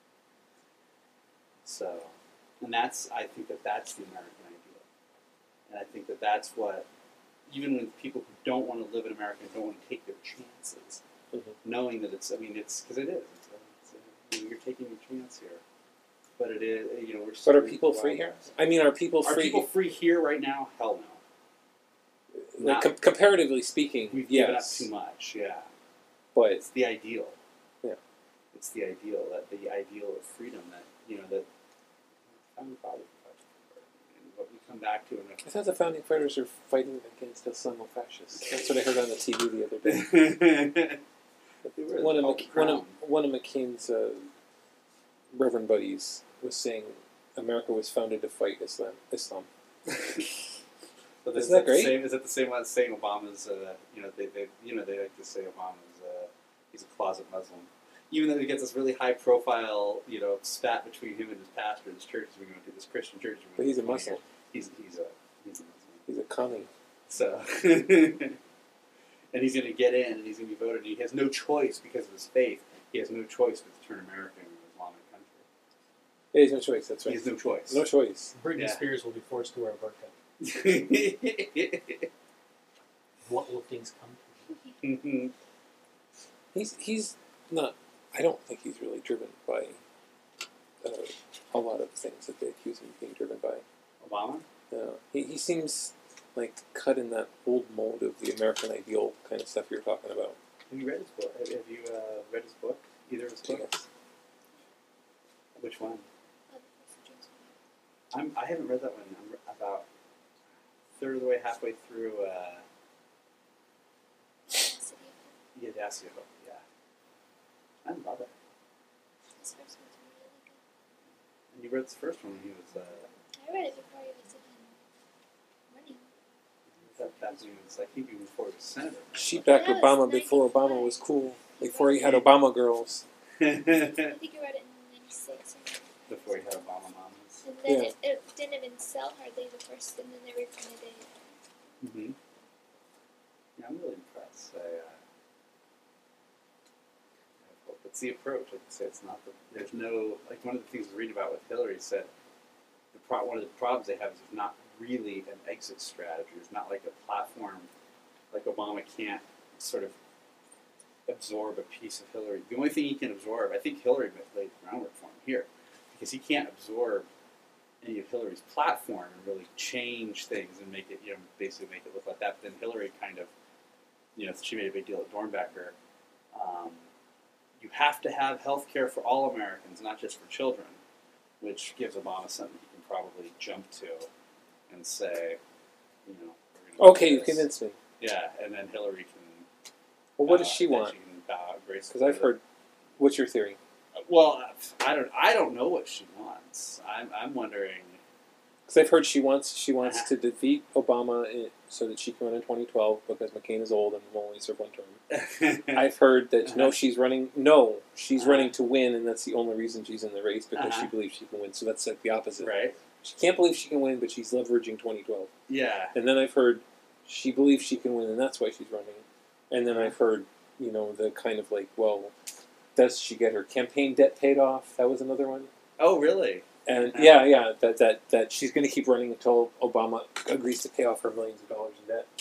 So, and I think that's the American ideal. And I think that's what, even when people who don't want to live in America and don't want to take their chances, knowing that because it is. You're taking a chance here. But it is, we're. But are people free here? I mean, are people free? Are people free here right now? Hell no. Comparatively speaking, We've yes. given up too much. Yeah. But it's the ideal. Yeah. It's the ideal of freedom that founding fathers fighting for, and what we come back to. I thought the founding fathers are fighting against Islamo-fascists. That's what I heard on the TV the other day. One of McCain's Reverend buddies was saying America was founded to fight Islam. So Isn't that great? Is that the same one saying Obama's? They like to say Obama's he's a closet Muslim, even though he gets this really high profile spat between him and his pastor in his church as we go to this Christian church. But he's a Muslim. He's a Muslim. He's a commie. So. And he's going to get in, and he's going to be voted. And he has no choice because of his faith. He has no choice but to turn America into an Islamic country. Yeah, he has no choice. That's right. He has no choice. No choice. Britney Spears will be forced to wear a burqa. What will things come to? He's not. I don't think he's really driven by a lot of things that they accuse him of being driven by. Obama? Yeah, he seems like cut in that old mold of the American ideal kind of stuff you're talking about. Have you read his book? Have you read his book? Either of his books? Yes. Which one? I haven't read that one. I'm about a third of the way, halfway through. The Audacity of Hope. Yeah, I love it. His first one's really good. And you read the first one when he was. I read it before he was even running. That when he was, I think, even before he was senator. She backed That was Obama before 95. Obama was cool. Before he had Obama girls. I think you read it in 96 or Before he had Obama mamas. and then Yeah. it didn't even sell hardly the first, and then they reprinted it. Mm-hmm. Yeah, I'm really impressed. It's the approach. Like I say, it's not there's no, like one of the things we read about with Hillary said, one of the problems they have is there's not really an exit strategy. There's not like a platform, like Obama can't sort of absorb a piece of Hillary. The only thing he can absorb, I think Hillary laid the groundwork for him here, because he can't absorb any of Hillary's platform and really change things and make it, basically make it look like that. But then Hillary kind of, she made a big deal at Dornbecker. You have to have health care for all Americans, not just for children, which gives Obama something he can probably jump to and say, we're going to Okay, do you this. convinced me. Yeah, and then Hillary can. Well, what does she then want? She can bow out gracefully. Because I've heard. What's your theory? Well, I don't know what she wants. I'm wondering. Because I've heard she wants to defeat Obama so that she can run in 2012 because McCain is old and will only serve one term. I've heard that she's running to win, and that's the only reason she's in the race because she believes she can win. So that's like the opposite. Right. She can't believe she can win, but she's leveraging 2012. Yeah. And then I've heard she believes she can win, and that's why she's running. And then I've heard, the kind of like, well, does she get her campaign debt paid off? That was another one. Oh, really? And that she's going to keep running until Obama agrees to pay off her millions of dollars in debt.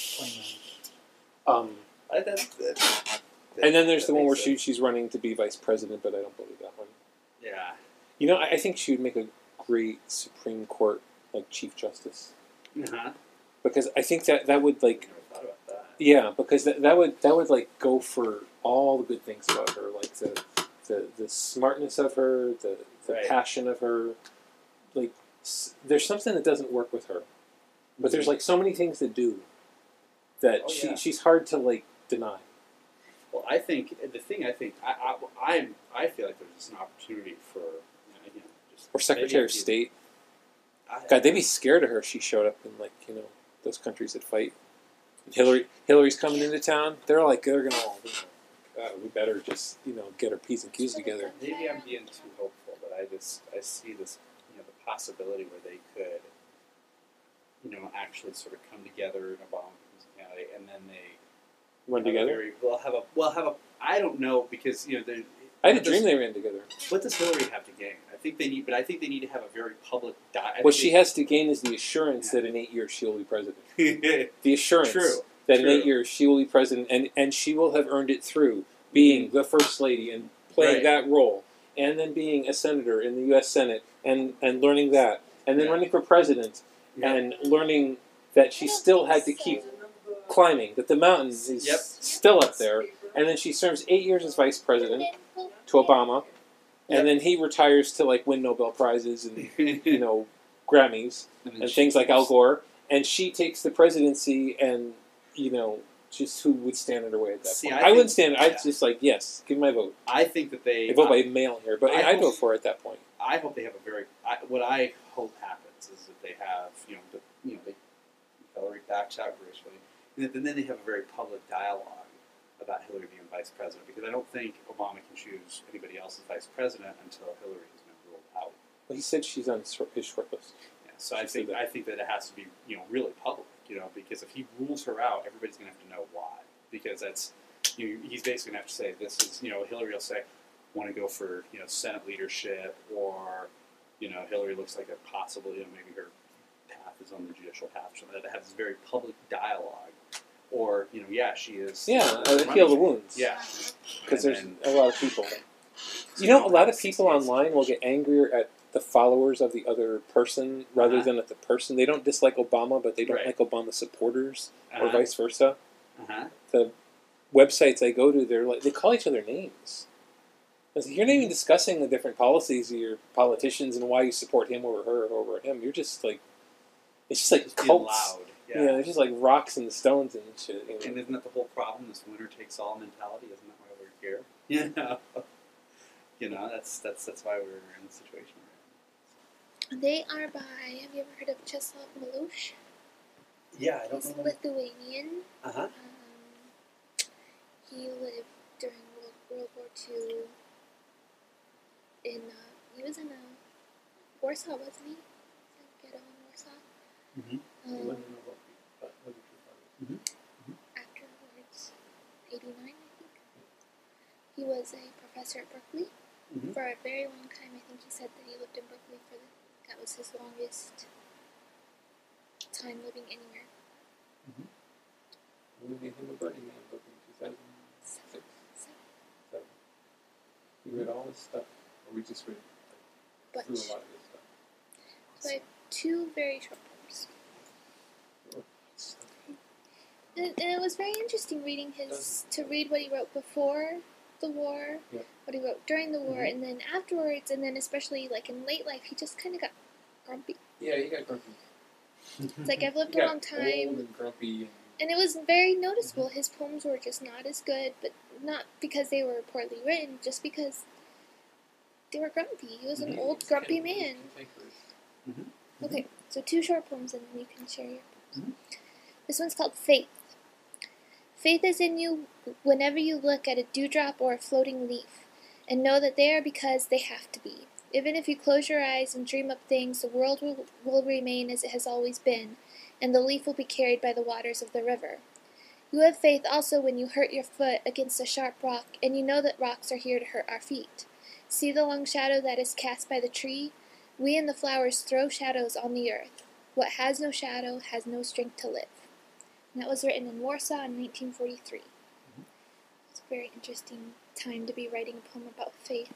29. And then there's the one where she's running to be vice president, but I don't believe that one. Yeah. I think she would make a great Supreme Court Chief Justice, because I think that would I never thought about that. yeah, because that would go for all the good things about her, like the smartness of her, the Right. passion of her. There's something that doesn't work with her, but there's so many things that do. That she's hard to deny. Well, I think I feel like there's just an opportunity for Or Secretary of State. God, they'd be scared of her if she showed up in those countries that fight. Hillary's coming into town. They're gonna all. we better just get our P's and Q's together. Maybe I'm being too hopeful, but I see this, the possibility where they could, actually sort of come together in Obama becomes a candidate, and then they Run together. We'll have a. I don't know because I had a dream they ran together. What does Hillary have to gain? I think they need to have a very public. What she has to gain is the assurance that in 8 years she will be president. The assurance that in 8 years she will be president, and she will have earned it through being the first lady and playing that role, and then being a senator in the U.S. Senate and learning that, and then running for president and learning that she still had to keep climbing, that the mountain is still up there, and then she serves 8 years as vice president to Obama, and then he retires to win Nobel Prizes and Grammys and things like Al Gore, and she takes the presidency and just who would stand in her way at that point? I wouldn't stand. I'd just yes, give my vote. I think that they vote by mail here, but I'd vote for it at that point. I hope they have a very. What I hope happens is that they have Hillary backs out gracefully, and then they have a very public dialogue about Hillary being vice president, because I don't think Obama can choose anybody else as vice president until Hillary has been ruled out. Well, he said she's on his short list. Yeah, so I think that it has to be really public, because if he rules her out, everybody's going to have to know why, because that's he's basically going to have to say this is Hillary will say want to go for Senate leadership, or Hillary looks like a possible maybe her path is on the judicial path, so that it has this very public dialogue. Or, she is... Yeah, heal the wounds. Yeah. Because there's a lot of people. A lot of people online will get angrier at the followers of the other person rather than at the person. They don't dislike Obama, but they don't like Obama supporters, or vice versa. The websites I go to, they call each other names. You're not even discussing the different policies of your politicians and why you support him over her or over him. You're just it's just cults. Loud. Yeah, they're just rocks and stones and shit. And isn't that the whole problem? This winner takes all mentality. Isn't that why we're here? That's why we're in the situation we're in. They are by. Have you ever heard of Czeslaw Milosz? Yeah, I don't He's know. Lithuanian. He lived during World War II. He was in Warsaw, wasn't he? Ghetto in Warsaw. Afterwards, 89, I think. He was a professor at Berkeley for a very long time. I think he said that he lived in Berkeley that was his longest time living anywhere. We made him a Burning Man book in 2006. 7. We read all this stuff, or we just read through a lot of this stuff. So I have 2 very short poems. And it was very interesting reading to read what he wrote before the war, what he wrote during the war, and then afterwards, and then especially in late life, he just kind of got grumpy. Yeah, he got grumpy. It's I've lived a long time. Old and grumpy. And it was very noticeable. His poems were just not as good, but not because they were poorly written, just because they were grumpy. He was an old, grumpy man. Okay, so 2 short poems, and then you can share your poems. This one's called Faith. Faith is in you whenever you look at a dewdrop or a floating leaf, and know that they are because they have to be. Even if you close your eyes and dream up things, the world will remain as it has always been, and the leaf will be carried by the waters of the river. You have faith also when you hurt your foot against a sharp rock, and you know that rocks are here to hurt our feet. See the long shadow that is cast by the tree? We and the flowers throw shadows on the earth. What has no shadow has no strength to live. And that was written in Warsaw in 1943. It's a very interesting time to be writing a poem about faith.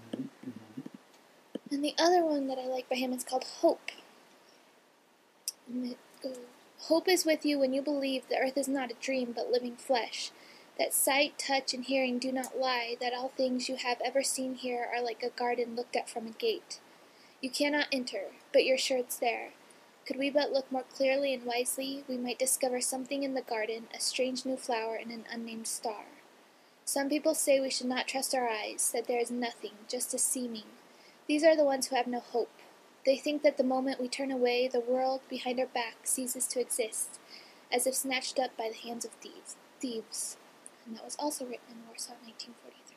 And the other one that I like by him is called Hope. And it goes, hope is with you when you believe the earth is not a dream but living flesh, that sight, touch, and hearing do not lie, that all things you have ever seen here are like a garden looked at from a gate. You cannot enter, but you're sure it's there. Could we but look more clearly and wisely, we might discover something in the garden, a strange new flower and an unnamed star. Some people say we should not trust our eyes, that there is nothing, just a seeming. These are the ones who have no hope. They think that the moment we turn away, the world behind our back ceases to exist, as if snatched up by the hands of thieves. and that was also written in Warsaw, 1943.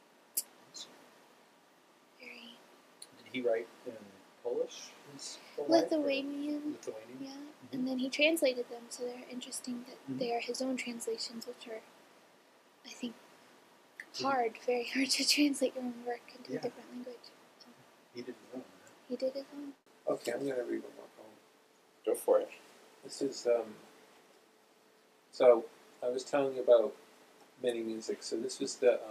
Very Did he write in Polish? His whole life, or- Lithuanian. Lithuanian? Yeah, Mhm. and then he translated them, so they're interesting that Mhm. they are his own translations, which are, I think, hard, very hard to translate your own work into Yeah. a different language. He did his own, huh? He did his own. Okay, I'm gonna read one more poem. Go for it. This is so I was telling you about many music. So this was the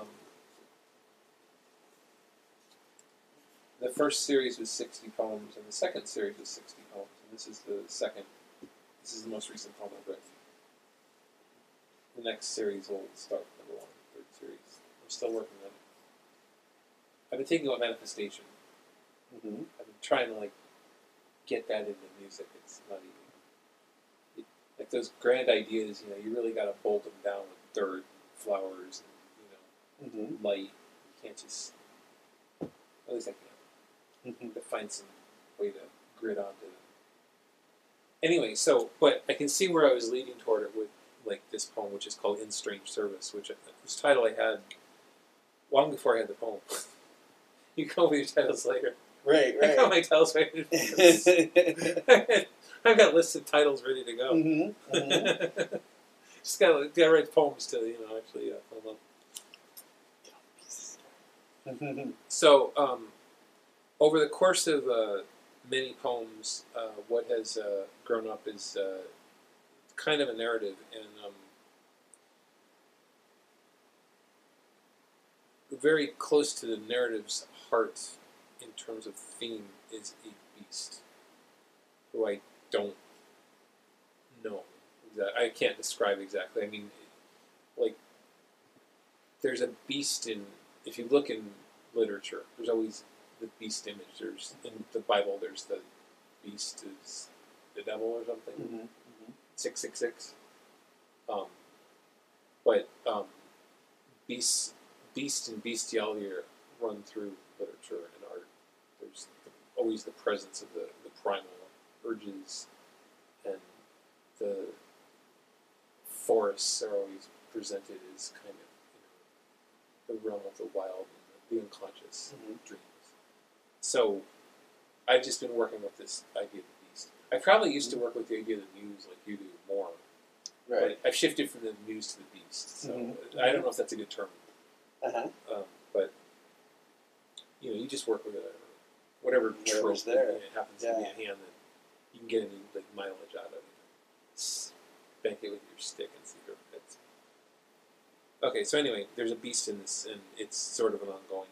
first series was 60 poems, and the second series was 60 poems, and this is the second. This is the most recent poem I've written. The next series will start number 1, third series. I'm still working on it. I've been thinking about manifestation. Mm-hmm. I've been trying to get that into music. It's not easy. Like those grand ideas, you really got to bolt them down with dirt, flowers, and Mm-hmm. light. You can't just. At least I can. Mm-hmm. To find some way to grid onto them. Anyway, but I can see where I was leading toward it with this poem, which is called "In Strange Service," whose title I had long before I had the poem. You come up with your titles later. Right, I got my titles ready. I've got lists of titles ready to go. Mm-hmm. Mm-hmm. Just gotta write poems to actually film them. So over the course of many poems, what has grown up is kind of a narrative, and very close to the narrative's heart in terms of theme is a beast, who I don't know. I can't describe exactly. I mean, there's a beast if you look in literature, there's always the beast image. There's in the Bible, there's the beast is the devil or something. Mm-hmm. Mm-hmm. 666. But beast and bestiality run through literature and art. There's always the presence of the primal urges, and the forests are always presented as kind of the realm of the wild and the unconscious dreams. So I've just been working with this idea of the beast. I probably used to work with the idea of the muse like you do more. Right. But I've shifted from the muse to the beast. So Mhm. I don't know if that's a good term. Uh-huh. But you just work with it. Whatever trope there. It happens to be at hand that you can get any mileage out of it. Spank it with your stick and see if it fits. Okay, so anyway, there's a beast in this, and it's sort of an ongoing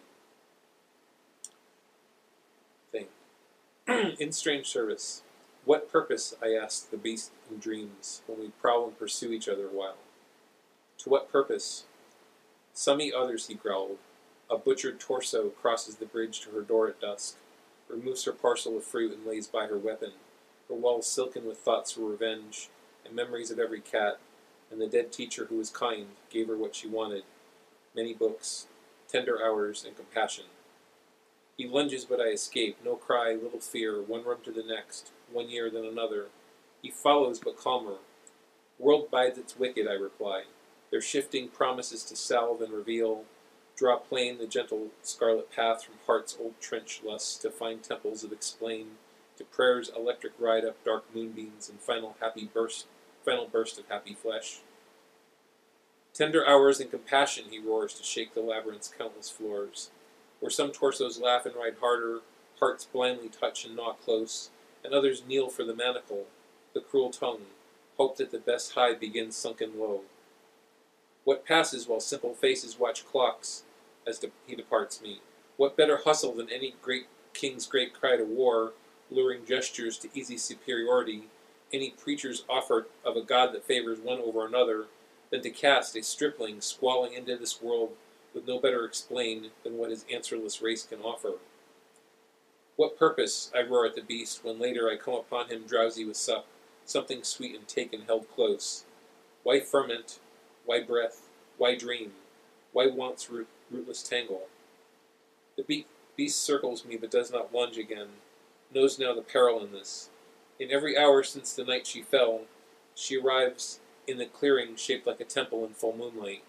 thing. In Strange Service, what purpose, I asked the beast in dreams, when we prowl and pursue each other a while? To what purpose? Some eat others, he growled. A butchered torso crosses the bridge to her door at dusk, removes her parcel of fruit and lays by her weapon, her walls silken with thoughts of revenge and memories of every cat, and the dead teacher who was kind gave her what she wanted, many books, tender hours, and compassion. He lunges, but I escape, no cry, little fear, one room to the next, 1 year, then another. He follows, but calmer. World bides its wicked, I reply. Their shifting promises to salve and reveal, draw plain the gentle scarlet path from heart's old trench lusts to fine temples of explain, to prayer's electric ride up dark moonbeams and final burst of happy flesh. Tender hours and compassion, he roars to shake the labyrinth's countless floors, where some torsos laugh and ride harder, hearts blindly touch and gnaw close, and others kneel for the manacle, the cruel tongue, hope that the best hide begins sunken low. What passes while simple faces watch clocks as he departs me? What better hustle than any great king's great cry to war, luring gestures to easy superiority, any preacher's offer of a god that favors one over another, than to cast a stripling squalling into this world with no better explained than what his answerless race can offer? What purpose, I roar at the beast, when later I come upon him drowsy with sup, something sweet and taken held close? Why ferment? Why breath? Why dream? Why want's rootless tangle? The beast circles me but does not lunge again, knows now the peril in this. In every hour since the night she fell, she arrives in the clearing shaped like a temple in full moonlight,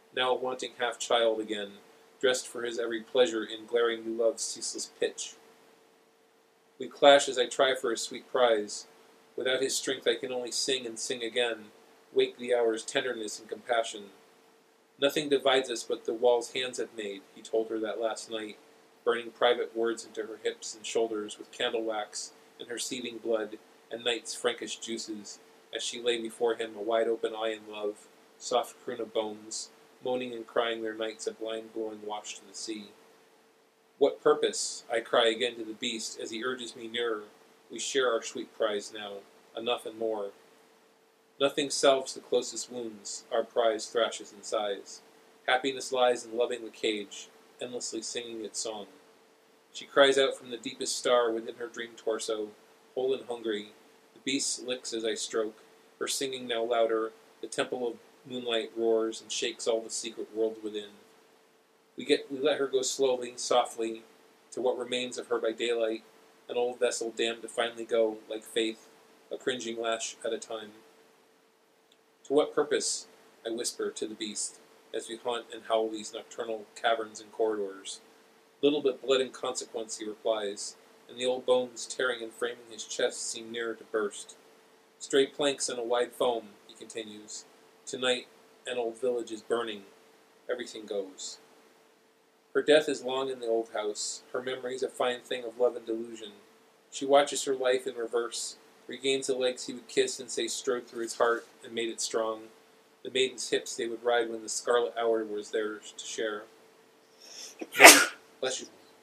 now a wanting half-child again, dressed for his every pleasure in glaring new love's ceaseless pitch. We clash as I try for a sweet prize. Without his strength I can only sing and sing again, wake the hour's tenderness and compassion. Nothing divides us but the walls hands have made, he told her that last night, burning private words into her hips and shoulders with candle wax and her seething blood and night's frankish juices, as she lay before him a wide-open eye in love, soft croon of bones, moaning and crying their nights a blind-blowing wash to the sea. What purpose? I cry again to the beast as he urges me nearer. We share our sweet prize now, enough and more. Nothing salves the closest wounds, our prize thrashes and sighs. Happiness lies in loving the cage, endlessly singing its song. She cries out from the deepest star within her dream torso, whole and hungry. The beast licks as I stroke, her singing now louder, the temple of moonlight roars and shakes all the secret world within. We let her go slowly, softly, to what remains of her by daylight, an old vessel damned to finally go, like faith, a cringing lash at a time. To what purpose? I whisper to the beast, as we haunt and howl these nocturnal caverns and corridors. Little but blood and consequence, he replies, and the old bones tearing and framing his chest seem nearer to burst. Stray planks and a wide foam, he continues. Tonight, an old village is burning. Everything goes. Her death is long in the old house, her memories a fine thing of love and delusion. She watches her life in reverse, regains the legs he would kiss and say strode through his heart and made it strong, the maiden's hips they would ride when the scarlet hour was theirs to share. Bless you.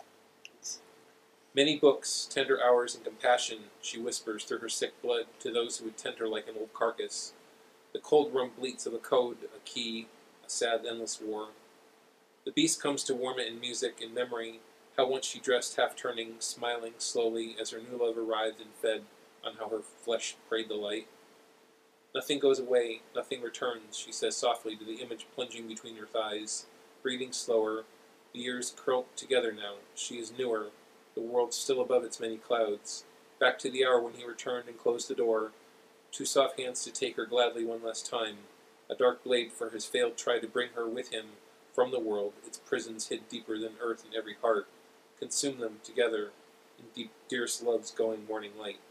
Many books, tender hours, and compassion, she whispers through her sick blood to those who would tend her like an old carcass. The cold rum bleats of a code, a key, a sad, endless war. The beast comes to warm it in music, in memory, how once she dressed half-turning, smiling slowly as her new love arrived and fed on how her flesh prayed the light. Nothing goes away, nothing returns, she says softly to the image plunging between her thighs, breathing slower, the years curled together now. She is newer, the world still above its many clouds. Back to the hour when he returned and closed the door, two soft hands to take her gladly one last time, a dark blade for his failed try to bring her with him from the world, its prisons hid deeper than earth in every heart, consume them together in deep, dearest love's going morning light.